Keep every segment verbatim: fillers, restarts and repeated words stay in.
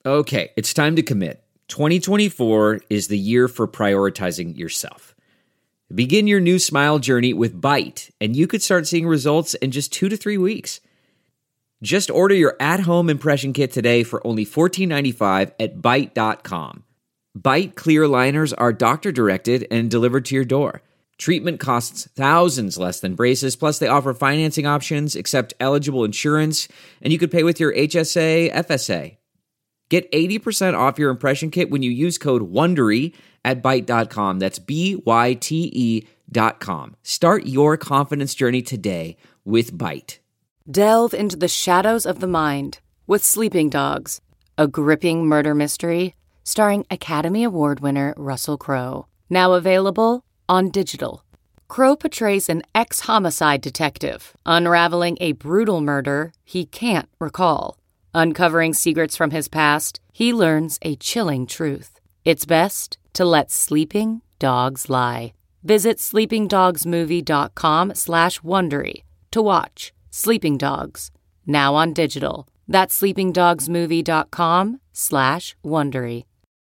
Okay, it's time to commit. twenty twenty-four is the year for prioritizing yourself. Begin your new smile journey with Byte, and you could start seeing results in just two to three weeks. Just order your at-home impression kit today for only fourteen ninety-five at byte dot com. Byte clear aligners are doctor-directed and delivered to your door. Treatment costs thousands less than braces, plus they offer financing options, accept eligible insurance, and you could pay with your H S A, F S A. Get eighty percent off your impression kit when you use code WONDERY at byte dot com. That's B Y T E dot com. Start your confidence journey today with Byte. Delve into the shadows of the mind with Sleeping Dogs, a gripping murder mystery starring Academy Award winner Russell Crowe. Now available on digital. Crowe portrays an ex-homicide detective unraveling a brutal murder he can't recall. Uncovering secrets from his past, he learns a chilling truth. It's best to let sleeping dogs lie. Visit sleepingdogsmovie.com slash Wondery to watch Sleeping Dogs, now on digital. That's sleepingdogsmovie.com slash Wondery.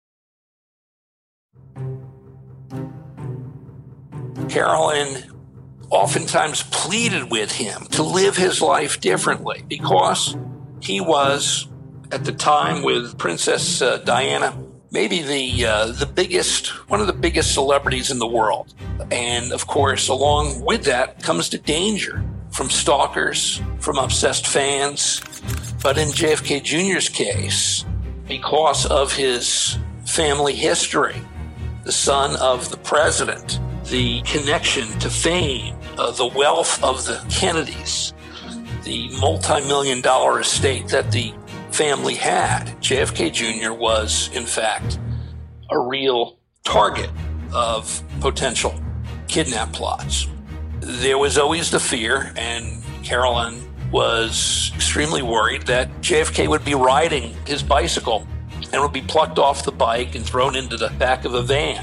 Carolyn oftentimes pleaded with him to live his life differently because he was, at the time with Princess uh, Diana, maybe the uh, the biggest, one of the biggest celebrities in the world. And of course, along with that comes the danger from stalkers, from obsessed fans. But in J F K Junior's case, because of his family history, the son of the president, the connection to fame, uh, the wealth of the Kennedys, the multi-million dollar estate that the family had, J F K Junior was, in fact, a real target of potential kidnap plots. There was always the fear, and Carolyn was extremely worried that J F K would be riding his bicycle and would be plucked off the bike and thrown into the back of a van.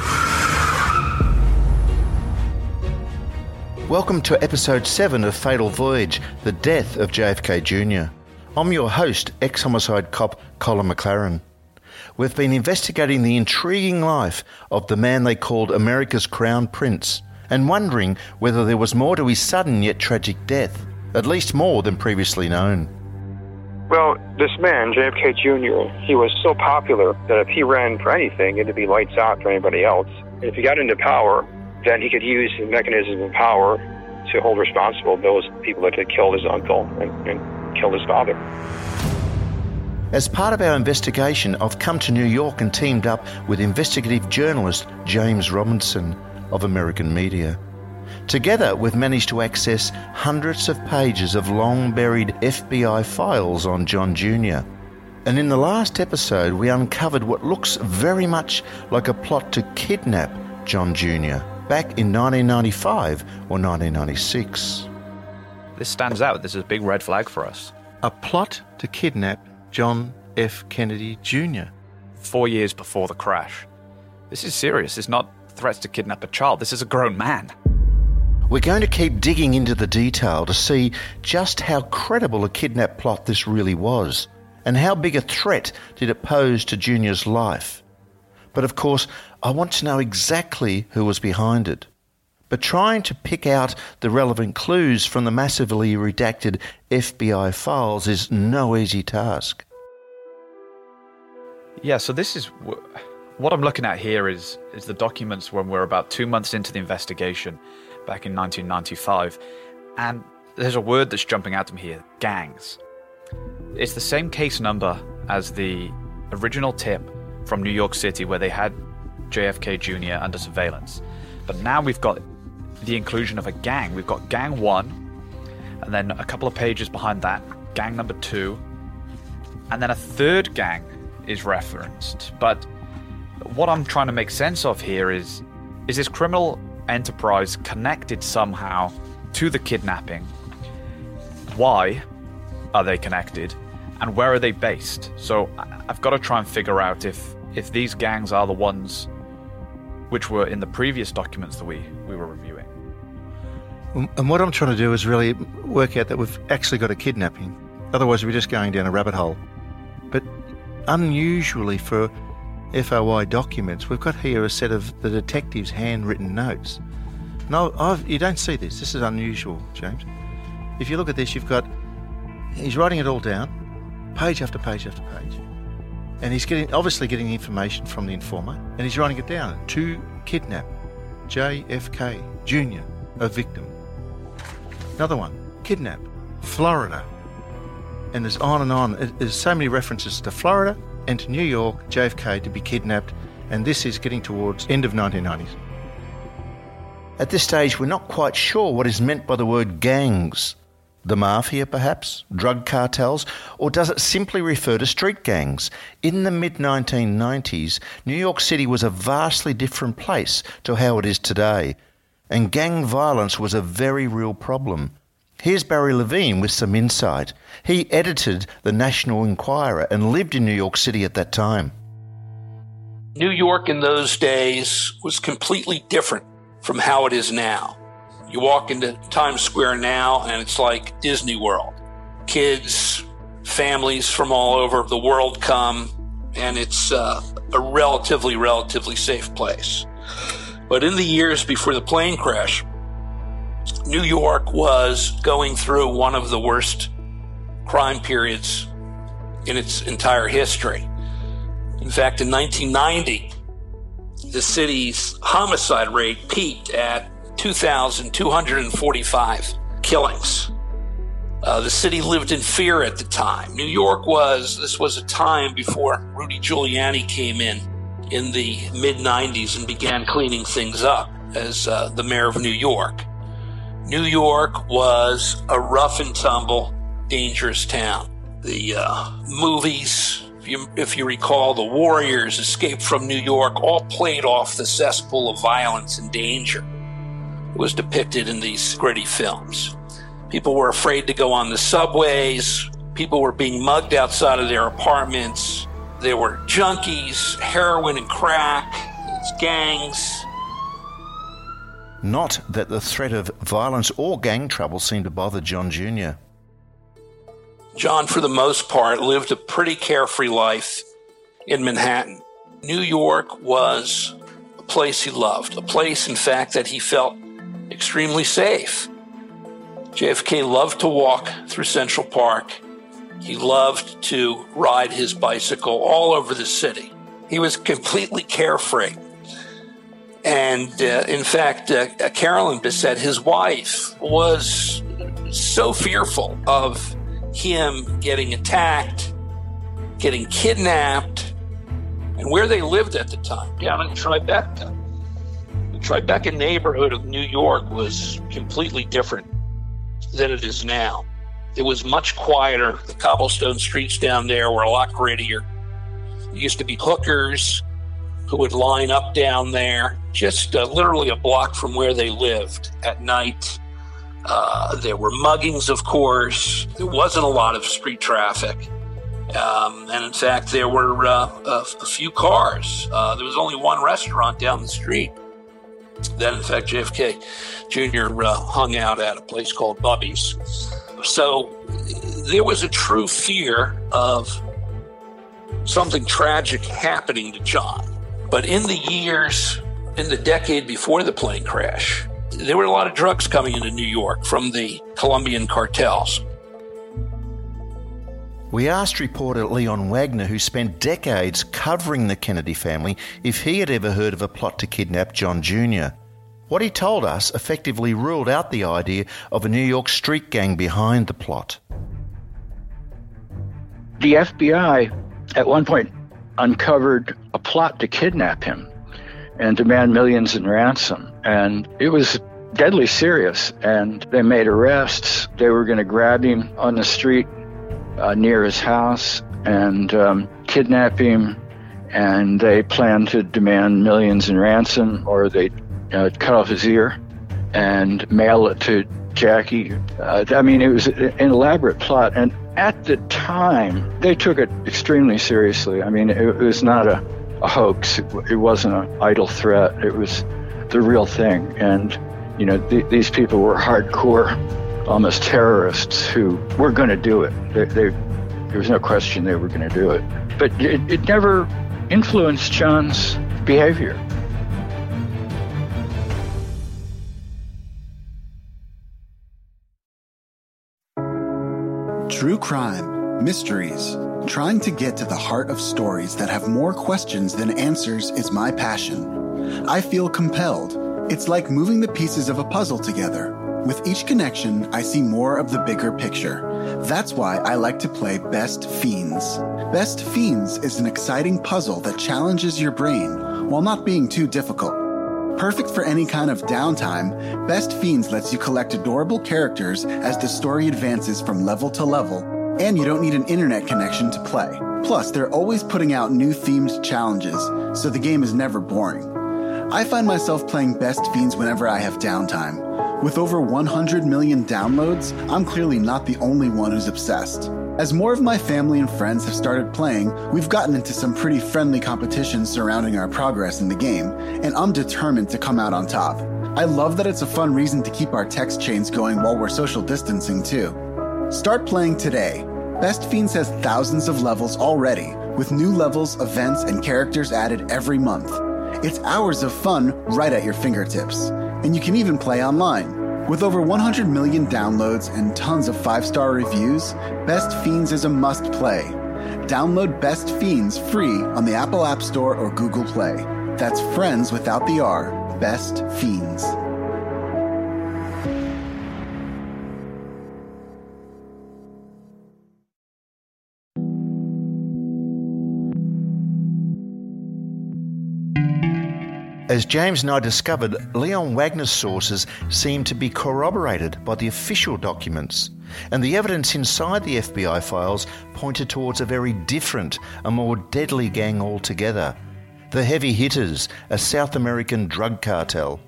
Welcome to episode seven of Fatal Voyage, the death of J F K Junior I'm your host, ex-homicide cop Colin McLaren. We've been investigating the intriguing life of the man they called America's Crown Prince and wondering whether there was more to his sudden yet tragic death, at least more than previously known. Well, this man, J F K Junior, he was so popular that if he ran for anything, it'd be lights out for anybody else. And if he got into power, then he could use the mechanism of power to hold responsible those people that had killed his uncle and, and killed his father. As part of our investigation, I've come to New York and teamed up with investigative journalist James Robinson of American Media. Together, we've managed to access hundreds of pages of long-buried F B I files on John Junior And in the last episode, we uncovered what looks very much like a plot to kidnap John Junior back in nineteen ninety-five or nineteen ninety-six. This stands out. This is a big red flag for us. A plot to kidnap John F. Kennedy Junior Four years before the crash. This is serious. It's not threats to kidnap a child. This is a grown man. We're going to keep digging into the detail to see just how credible a kidnap plot this really was, and how big a threat did it pose to Junior's life. But of course, I want to know exactly who was behind it. But trying to pick out the relevant clues from the massively redacted F B I files is no easy task. Yeah, so this is... What I'm looking at here is, is the documents when we're about two months into the investigation back in nineteen ninety-five. And there's a word that's jumping out to me here, gangs. It's the same case number as the original tip from New York City where they had J F K Junior under surveillance. But now we've got the inclusion of a gang. We've got gang one, and then a couple of pages behind that, gang number two, and then a third gang is referenced. But what I'm trying to make sense of here is, is this criminal enterprise connected somehow to the kidnapping? Why are they connected? And where are they based? So I've got to try and figure out if, if these gangs are the ones which were in the previous documents that we, we were reviewing. And what I'm trying to do is really work out that we've actually got a kidnapping. Otherwise, we're just going down a rabbit hole. But unusually for F O I documents, we've got here a set of the detective's handwritten notes. No, I've, you don't see this. This is unusual, James. If you look at this, you've got, he's writing it all down, page after page after page. And he's getting, obviously getting information from the informer, and he's writing it down. To kidnap J F K Junior, a victim. Another one, kidnap Florida. And there's on and on. There's so many references to Florida and to New York, J F K to be kidnapped, and this is getting towards end of nineteen nineties. At this stage, we're not quite sure what is meant by the word gangs. The mafia, perhaps? Drug cartels? Or does it simply refer to street gangs? In the mid nineteen nineties, New York City was a vastly different place to how it is today, and gang violence was a very real problem. Here's Barry Levine with some insight. He edited the National Enquirer and lived in New York City at that time. New York in those days was completely different from how it is now. You walk into Times Square now and it's like Disney World. Kids, families from all over the world come, and it's uh, a relatively, relatively safe place. But in the years before the plane crash, New York was going through one of the worst crime periods in its entire history. In fact, in nineteen ninety, the city's homicide rate peaked at two thousand two hundred forty-five killings. Uh, the city lived in fear at the time. New York was, this was a time before Rudy Giuliani came in in the mid nineties and began cleaning things up as uh, the mayor of New York. New York was a rough and tumble, dangerous town. The uh, movies, if you, if you recall, The Warriors, Escape from New York, all played off the cesspool of violence and danger. It was depicted in these gritty films. People were afraid to go on the subways. People were being mugged outside of their apartments. There were junkies, heroin and crack, it's gangs. Not that the threat of violence or gang trouble seemed to bother John Junior John, for the most part, lived a pretty carefree life in Manhattan. New York was a place he loved, a place, in fact, that he felt extremely safe. J F K loved to walk through Central Park. He loved to ride his bicycle all over the city. He was completely carefree. And uh, in fact, uh, Carolyn Bessette, his wife, was so fearful of him getting attacked, getting kidnapped, and where they lived at the time, down in Tribeca. The Tribeca neighborhood of New York was completely different than it is now. It was much quieter. The cobblestone streets down there were a lot grittier. There used to be hookers who would line up down there, just uh, literally a block from where they lived at night. Uh, there were muggings, of course. There wasn't a lot of street traffic. Um, and in fact, there were uh, a, a few cars. Uh, there was only one restaurant down the street that, in fact, J F K Junior uh, hung out at, a place called Bubby's. So there was a true fear of something tragic happening to John. But in the years, in the decade before the plane crash, there were a lot of drugs coming into New York from the Colombian cartels. We asked reporter Leon Wagner, who spent decades covering the Kennedy family, if he had ever heard of a plot to kidnap John Junior What he told us effectively ruled out the idea of a New York street gang behind the plot. The F B I at one point uncovered a plot to kidnap him and demand millions in ransom. And it was deadly serious. And they made arrests. They were going to grab him on the street uh, near his house and um, kidnap him. And they planned to demand millions in ransom, or they'd uh, cut off his ear and mail it to Jackie. Uh, I mean, it was an elaborate plot. And at the time, they took it extremely seriously. I mean, it, it was not a, a hoax. It, it wasn't an idle threat. It was the real thing. And, you know, th- these people were hardcore, almost terrorists who were going to do it. They, they There was no question they were going to do it. But it, it never influenced John's behavior. True crime, mysteries, trying to get to the heart of stories that have more questions than answers is my passion. I feel compelled. It's like moving the pieces of a puzzle together. With each connection, I see more of the bigger picture. That's why I like to play Best Fiends. Best Fiends is an exciting puzzle that challenges your brain while not being too difficult. Perfect for any kind of downtime, Best Fiends lets you collect adorable characters as the story advances from level to level, and you don't need an internet connection to play. Plus, they're always putting out new themed challenges, so the game is never boring. I find myself playing Best Fiends whenever I have downtime. With over one hundred million downloads, I'm clearly not the only one who's obsessed. As more of my family and friends have started playing, we've gotten into some pretty friendly competitions surrounding our progress in the game, and I'm determined to come out on top. I love that it's a fun reason to keep our text chains going while we're social distancing too. Start playing today. Best Fiends has thousands of levels already, with new levels, events, and characters added every month. It's hours of fun right at your fingertips, and you can even play online. With over one hundred million downloads and tons of five-star reviews, Best Fiends is a must-play. Download Best Fiends free on the Apple App Store or Google Play. That's friends without the R, Best Fiends. As James and I discovered, Leon Wagner's sources seem to be corroborated by the official documents, and the evidence inside the F B I files pointed towards a very different, a more deadly gang altogether. The Heavy Hitters, a South American drug cartel.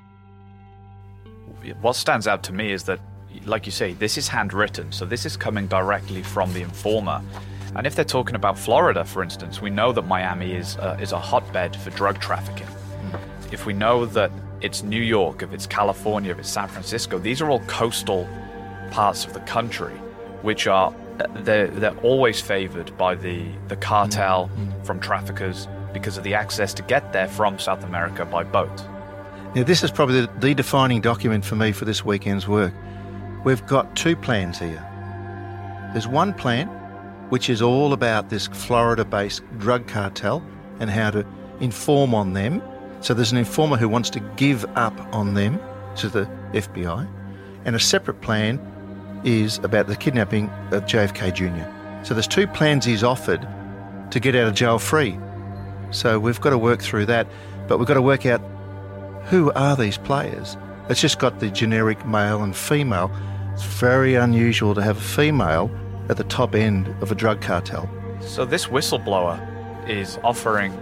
What stands out to me is that, like you say, this is handwritten, so this is coming directly from the informer. And if they're talking about Florida, for instance, we know that Miami is uh, is a hotbed for drug trafficking. If we know that it's New York, if it's California, if it's San Francisco, these are all coastal parts of the country, which are they're, they're always favored by the, the cartel mm-hmm. from traffickers because of the access to get there from South America by boat. Now, this is probably the, the defining document for me for this weekend's work. We've got two plans here. There's one plan, which is all about this Florida-based drug cartel and how to inform on them. So there's an informer who wants to give up on them to the F B I. And a separate plan is about the kidnapping of J F K Junior So there's two plans he's offered to get out of jail free. So we've got to work through that, but we've got to work out who are these players. It's just got the generic male and female. It's very unusual to have a female at the top end of a drug cartel. So this whistleblower is offering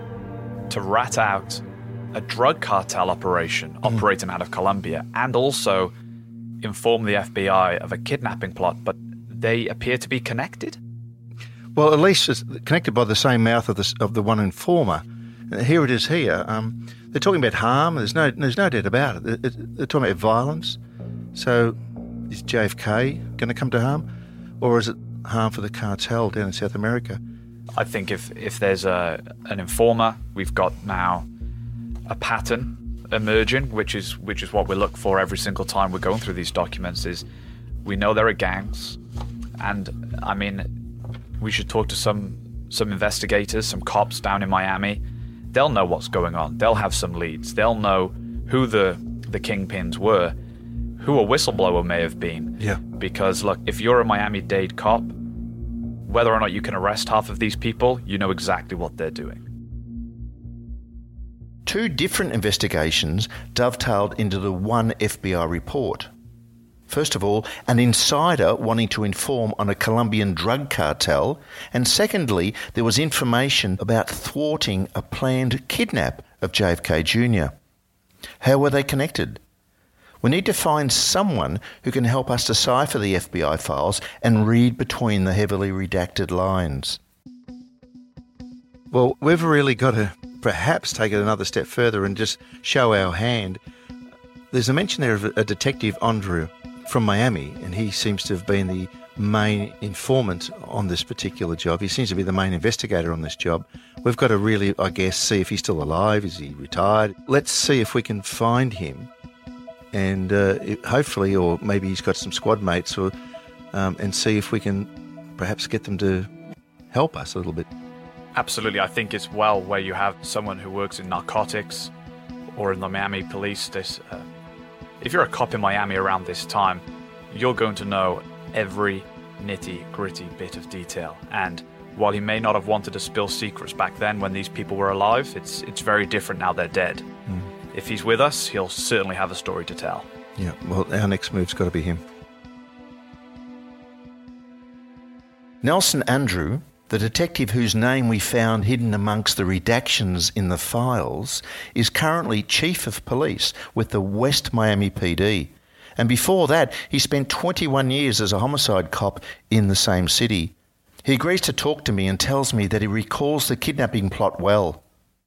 to rat out a drug cartel operation mm. operating out of Colombia and also inform the F B I of a kidnapping plot, but they appear to be connected? Well, at least it's connected by the same mouth of the, of the one informer. Here it is here. Um, they're talking about harm. There's no there's no doubt about it. They're, they're talking about violence. So is J F K going to come to harm? Or is it harm for the cartel down in South America? I think if, if there's a an informer, we've got now a pattern emerging, which is which is what we look for every single time we're going through these documents, is we know there are gangs. And, I mean, we should talk to some some investigators, some cops down in Miami. They'll know what's going on. They'll have some leads. They'll know who the, the kingpins were, who a whistleblower may have been. Yeah. Because, look, if you're a Miami-Dade cop, whether or not you can arrest half of these people, you know exactly what they're doing. Two different investigations dovetailed into the one F B I report. First of all, an insider wanting to inform on a Colombian drug cartel, and secondly, there was information about thwarting a planned kidnap of J F K Junior How were they connected? We need to find someone who can help us decipher the F B I files and read between the heavily redacted lines. Well, we've really got to perhaps take it another step further and just show our hand. There's a mention there of a detective, Andrew from Miami, and he seems to have been the main informant on this particular job. He seems to be the main investigator on this job. We've got to really, I guess, see if he's still alive. Is he retired? Let's see if we can find him, and uh, it, hopefully, or maybe he's got some squad mates, or um, and see if we can perhaps get them to help us a little bit. Absolutely. I think as well where you have someone who works in narcotics or in the Miami police, this, uh, if you're a cop in Miami around this time, you're going to know every nitty-gritty bit of detail. And while he may not have wanted to spill secrets back then when these people were alive, it's it's very different now they're dead. Mm. If he's with us, he'll certainly have a story to tell. Yeah, well, our next move's got to be him. Nelson Andrew, the detective whose name we found hidden amongst the redactions in the files, is currently Chief of Police with the West Miami P D. And before that, he spent twenty-one years as a homicide cop in the same city. He agrees to talk to me and tells me that he recalls the kidnapping plot well.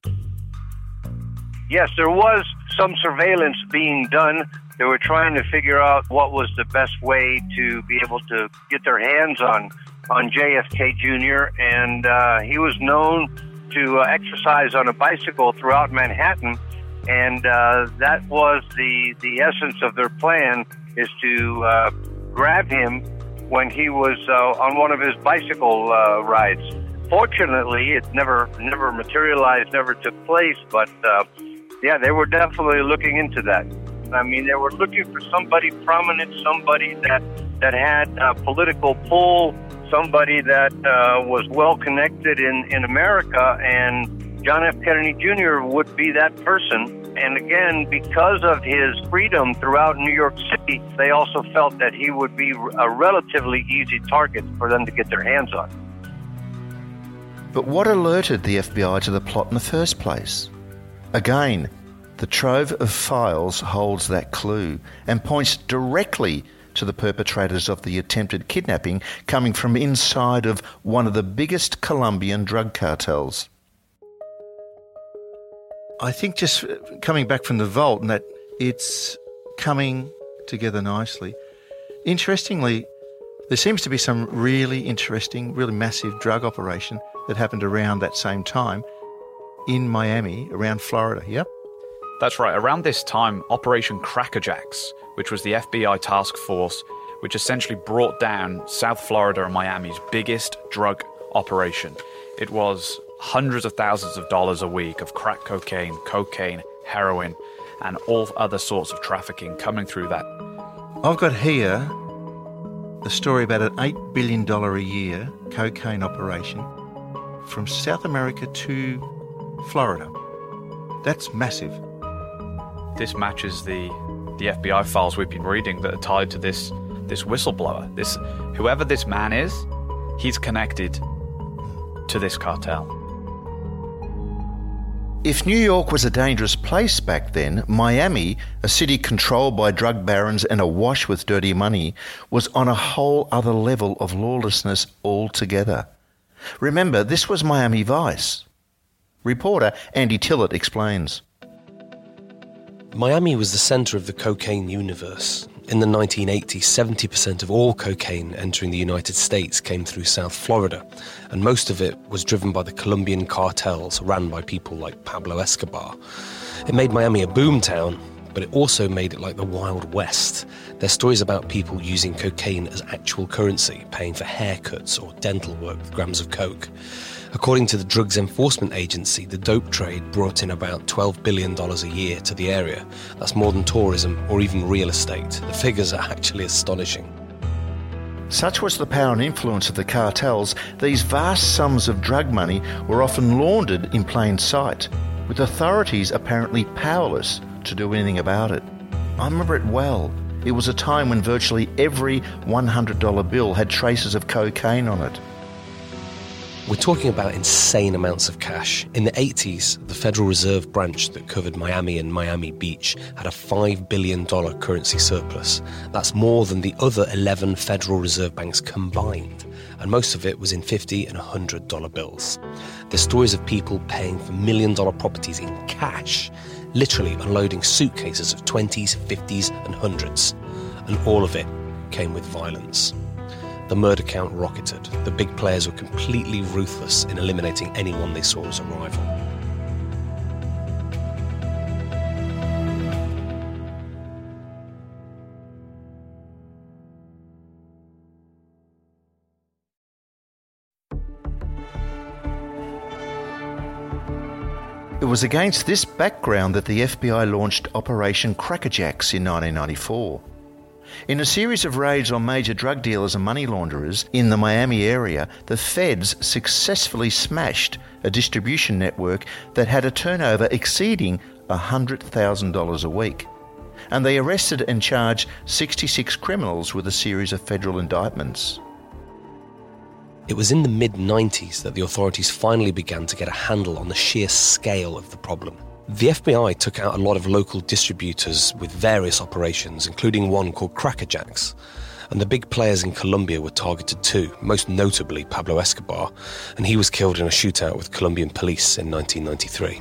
Yes, there was some surveillance being done. They were trying to figure out what was the best way to be able to get their hands on on J F K Junior, and uh, he was known to uh, exercise on a bicycle throughout Manhattan, and uh, that was the, the essence of their plan, is to uh, grab him when he was uh, on one of his bicycle uh, rides. Fortunately, it never never materialized, never took place, but uh, yeah, they were definitely looking into that. I mean, they were looking for somebody prominent, somebody that, that had uh, political pull, somebody that uh, was well-connected in, in America, and John F. Kennedy Junior would be that person. And again, because of his freedom throughout New York City, they also felt that he would be a relatively easy target for them to get their hands on. But what alerted the F B I to the plot in the first place? Again, the trove of files holds that clue and points directly to the perpetrators of the attempted kidnapping coming from inside of one of the biggest Colombian drug cartels. I think just coming back from the vault and that it's coming together nicely. Interestingly, there seems to be some really interesting, really massive drug operation that happened around that same time in Miami, around Florida, yep? That's right. Around this time, Operation Crackerjacks, which was the F B I task force, which essentially brought down South Florida and Miami's biggest drug operation. It was hundreds of thousands of dollars a week of crack cocaine, cocaine, heroin, and all other sorts of trafficking coming through that. I've got here a story about an eight billion dollars a year cocaine operation from South America to Florida. That's massive. This matches the the F B I files we've been reading that are tied to this this whistleblower. This whoever this man is, he's connected to this cartel. If New York was a dangerous place back then, Miami, a city controlled by drug barons and awash with dirty money, was on a whole other level of lawlessness altogether. Remember, this was Miami Vice. Reporter Andy Tillett explains. Miami was the centre of the cocaine universe. In the nineteen eighties, seventy percent of all cocaine entering the United States came through South Florida, and most of it was driven by the Colombian cartels ran by people like Pablo Escobar. It made Miami a boomtown, but it also made it like the Wild West. There's stories about people using cocaine as actual currency, paying for haircuts or dental work with grams of coke. According to the Drugs Enforcement Agency, the dope trade brought in about twelve billion dollars a year to the area. That's more than tourism or even real estate. The figures are actually astonishing. Such was the power and influence of the cartels, these vast sums of drug money were often laundered in plain sight, with authorities apparently powerless to do anything about it. I remember it well. It was a time when virtually every one hundred dollar bill had traces of cocaine on it. We're talking about insane amounts of cash. In the eighties, the Federal Reserve branch that covered Miami and Miami Beach had a five billion dollars currency surplus. That's more than the other eleven Federal Reserve banks combined, and most of it was in fifty and one hundred dollar bills. There's stories of people paying for million-dollar properties in cash, literally unloading suitcases of twenties, fifties and hundreds, and all of it came with violence. The murder count rocketed. The big players were completely ruthless in eliminating anyone they saw as a rival. It was against this background that the F B I launched Operation Crackerjacks in nineteen ninety-four. In a series of raids on major drug dealers and money launderers in the Miami area, the feds successfully smashed a distribution network that had a turnover exceeding one hundred thousand dollars a week. And they arrested and charged sixty-six criminals with a series of federal indictments. It was in the mid nineties that the authorities finally began to get a handle on the sheer scale of the problem. The F B I took out a lot of local distributors with various operations, including one called Crackerjacks. And the big players in Colombia were targeted too, most notably Pablo Escobar, and he was killed in a shootout with Colombian police in nineteen ninety-three.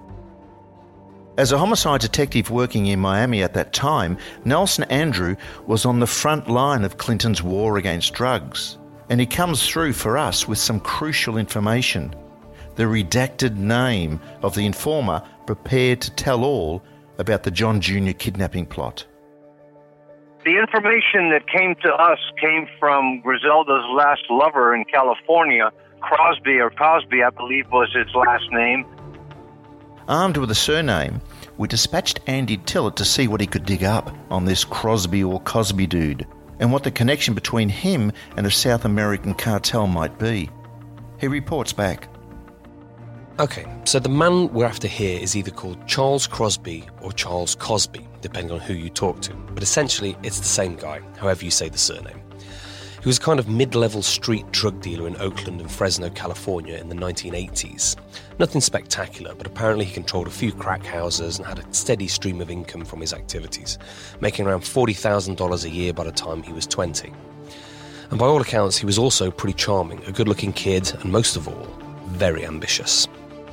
As a homicide detective working in Miami at that time, Nelson Andrew was on the front line of Clinton's war against drugs. And he comes through for us with some crucial information. The redacted name of the informer prepared to tell all about the John Junior kidnapping plot. The information that came to us came from Griselda's last lover in California, Crosby, or Cosby, I believe was his last name. Armed with a surname, we dispatched Andy Tillett to see what he could dig up on this Crosby or Cosby dude, and what the connection between him and a South American cartel might be. He reports back. Okay, so the man we're after here is either called Charles Crosby or Charles Cosby, depending on who you talk to, but essentially it's the same guy, however you say the surname. He was a kind of mid-level street drug dealer in Oakland and Fresno, California in the nineteen eighties. Nothing spectacular, but apparently he controlled a few crack houses and had a steady stream of income from his activities, making around forty thousand dollars a year by the time he was twenty. And by all accounts, he was also pretty charming, a good-looking kid, and most of all, very ambitious.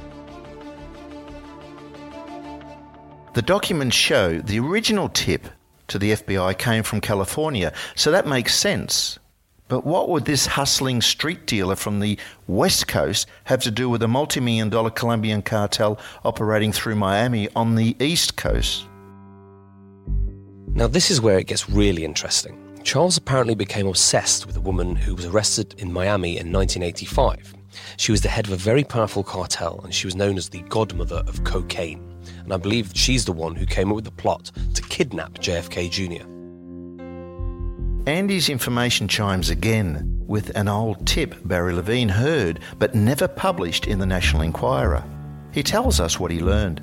The documents show the original tip to the F B I came from California, so that makes sense. But what would this hustling street dealer from the West Coast have to do with a multi-million dollar Colombian cartel operating through Miami on the East Coast? Now this is where it gets really interesting. Charles apparently became obsessed with a woman who was arrested in Miami in nineteen eighty-five. She was the head of a very powerful cartel, and she was known as the godmother of cocaine. And I believe she's the one who came up with the plot to kidnap J F K Junior Andy's information chimes again with an old tip Barry Levine heard but never published in the National Enquirer. He tells us what he learned.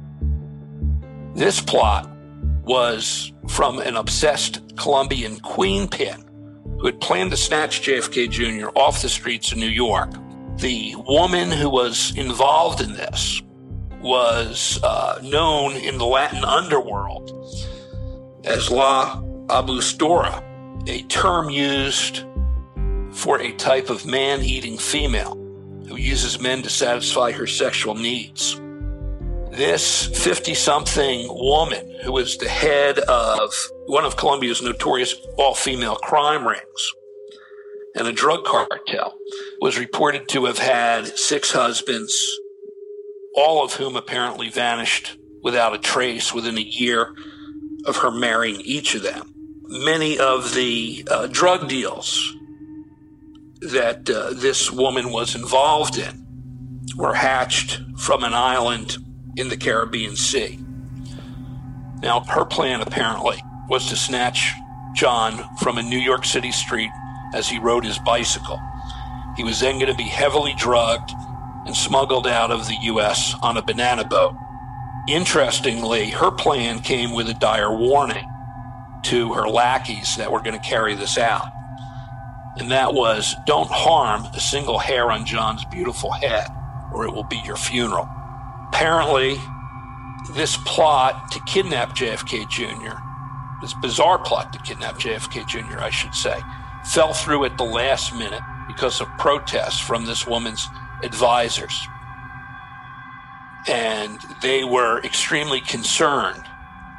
This plot was from an obsessed Colombian queenpin who had planned to snatch J F K Junior off the streets of New York. The woman who was involved in this was uh, known in the Latin underworld as La Abustora, a term used for a type of man-eating female who uses men to satisfy her sexual needs. This fifty-something woman, who was the head of one of Colombia's notorious all-female crime rings and a drug cartel, was reported to have had six husbands, all of whom apparently vanished without a trace within a year of her marrying each of them. Many of the uh, drug deals that uh, this woman was involved in were hatched from an island in the Caribbean Sea. Now, her plan apparently was to snatch John from a New York City street as he rode his bicycle. He was then going to be heavily drugged and smuggled out of the U S on a banana boat. Interestingly, her plan came with a dire warning to her lackeys that were going to carry this out. And that was, don't harm a single hair on John's beautiful head, or it will be your funeral. Apparently, this plot to kidnap J F K Junior, this bizarre plot to kidnap J F K Junior, I should say, fell through at the last minute because of protests from this woman's advisors. And they were extremely concerned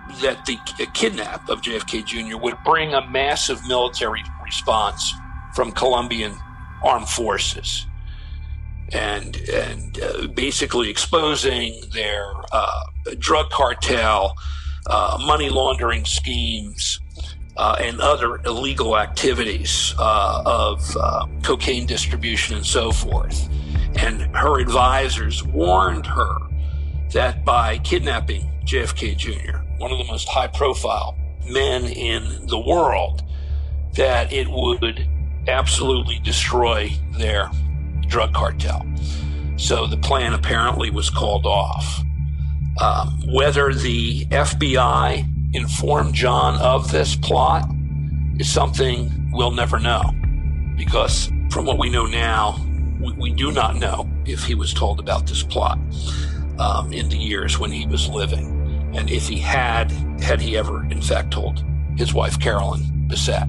that the kidnap of J F K Junior would bring a massive military response from Colombian armed forces, and and uh, basically exposing their uh, drug cartel, uh, money laundering schemes, uh, and other illegal activities uh, of uh, cocaine distribution and so forth. And her advisors warned her that by kidnapping J F K Junior, one of the most high-profile men in the world, that it would absolutely destroy their drug cartel. So the plan apparently was called off. Um, whether the F B I informed John of this plot is something we'll never know, because from what we know now, we, we do not know if he was told about this plot um, in the years when he was living. And if he had, had he ever, in fact, told his wife, Carolyn Bessette.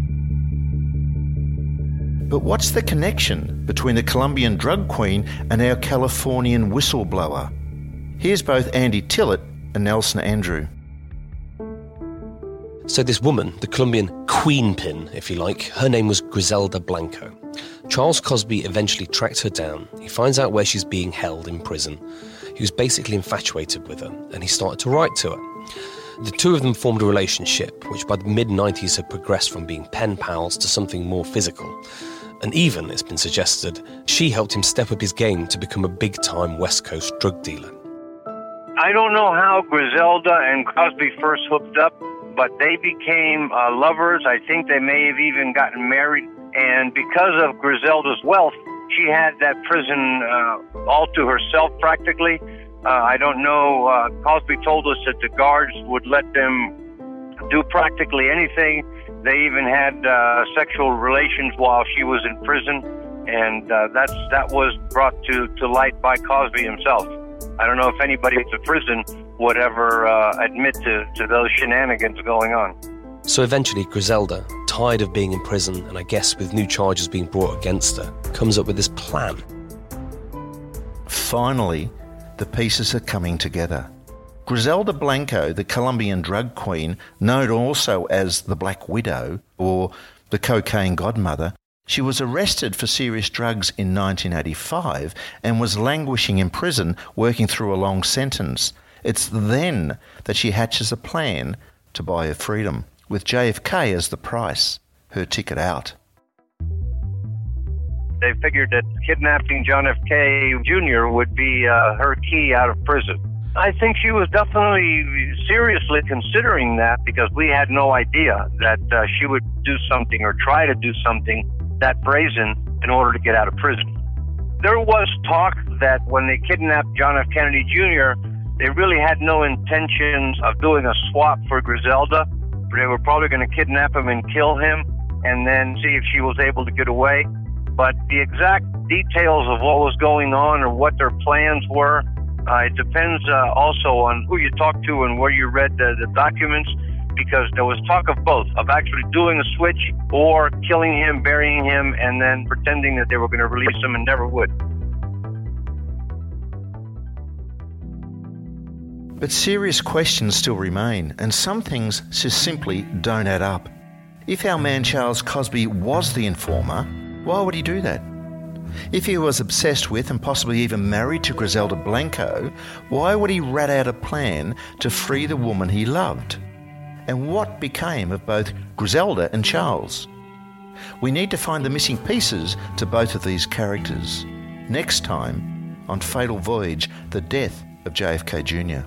But what's the connection between the Colombian drug queen and our Californian whistleblower? Here's both Andy Tillett and Nelson Andrew. So this woman, the Colombian queenpin, if you like, her name was Griselda Blanco. Charles Cosby eventually tracked her down. He finds out where she's being held in prison. He was basically infatuated with her, and he started to write to her. The two of them formed a relationship, which by the mid-nineties had progressed from being pen pals to something more physical. And even, it's been suggested, she helped him step up his game to become a big-time West Coast drug dealer. I don't know how Griselda and Cosby first hooked up, but they became uh, lovers. I think they may have even gotten married. And because of Griselda's wealth, she had that prison uh, all to herself practically. Uh, I don't know. Uh, Cosby told us that the guards would let them do practically anything. They even had uh, sexual relations while she was in prison, and uh, that's that was brought to, to light by Cosby himself. I don't know if anybody at the prison would ever uh, admit to, to those shenanigans going on. So eventually Griselda, tired of being in prison, and I guess with new charges being brought against her, comes up with this plan. Finally, the pieces are coming together. Griselda Blanco, the Colombian drug queen, known also as the Black Widow or the cocaine godmother, she was arrested for serious drugs in nineteen eighty-five and was languishing in prison, working through a long sentence. It's then that she hatches a plan to buy her freedom, with J F K as the price, her ticket out. They figured that kidnapping John F. K. Junior would be uh, her key out of prison. I think she was definitely seriously considering that, because we had no idea that uh, she would do something or try to do something that brazen in order to get out of prison. There was talk that when they kidnapped John F. Kennedy Junior, they really had no intentions of doing a swap for Griselda. They were probably going to kidnap him and kill him and then see if she was able to get away. But the exact details of what was going on or what their plans were, uh, it depends uh, also on who you talk to and where you read the, the documents, because there was talk of both, of actually doing a switch or killing him, burying him, and then pretending that they were going to release him and never would. But serious questions still remain, and some things just simply don't add up. If our man Charles Cosby was the informer, why would he do that? If he was obsessed with and possibly even married to Griselda Blanco, why would he rat out a plan to free the woman he loved? And what became of both Griselda and Charles? We need to find the missing pieces to both of these characters. Next time on Fatal Voyage, the death of J F K Junior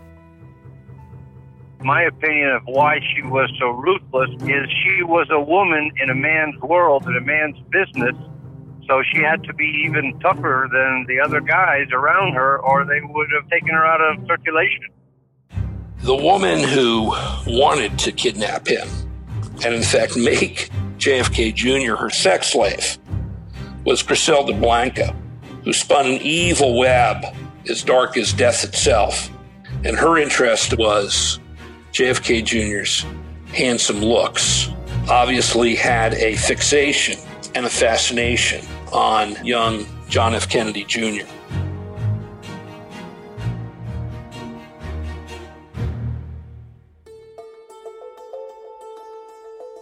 My opinion of why she was so ruthless is she was a woman in a man's world, in a man's business, so she had to be even tougher than the other guys around her, or they would have taken her out of circulation. The woman who wanted to kidnap him and in fact make J F K Junior her sex slave was Griselda Blanco, who spun an evil web as dark as death itself. And her interest was J F K Junior's handsome looks. Obviously had a fixation and a fascination on young John F. Kennedy Junior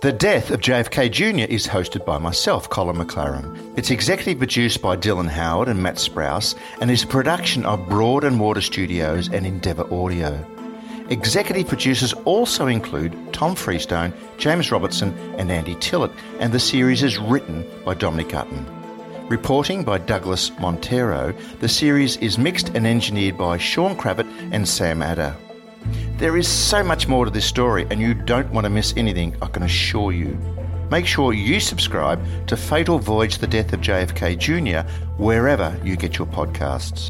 The Death of J F K Junior is hosted by myself, Colin McLaren. It's executive produced by Dylan Howard and Matt Sprouse and is a production of Broad and Water Studios and Endeavour Audio. Executive producers also include Tom Freestone, James Robertson and Andy Tillett, and the series is written by Dominic Utton. Reporting by Douglas Montero, the series is mixed and engineered by Sean Kravitz and Sam Adder. There is so much more to this story and you don't want to miss anything, I can assure you. Make sure you subscribe to Fatal Voyage: The Death of J F K Junior wherever you get your podcasts.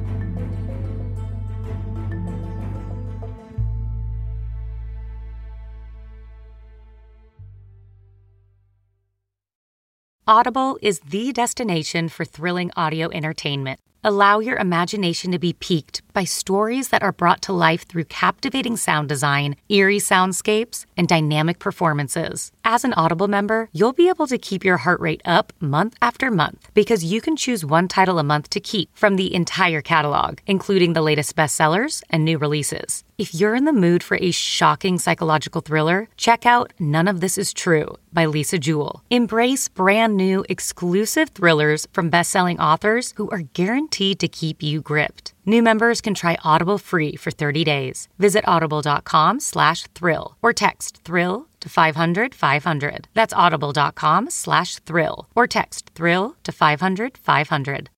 Audible is the destination for thrilling audio entertainment. Allow your imagination to be piqued by stories that are brought to life through captivating sound design, eerie soundscapes, and dynamic performances. As an Audible member, you'll be able to keep your heart rate up month after month because you can choose one title a month to keep from the entire catalog, including the latest bestsellers and new releases. If you're in the mood for a shocking psychological thriller, check out None of This Is True by Lisa Jewell. Embrace brand new, exclusive thrillers from best-selling authors who are guaranteed to keep you gripped. New members can try Audible free for thirty days. Visit audible.com slash thrill or text thrill to five hundred five hundred. That's audible.com slash thrill or text thrill to five hundred five hundred.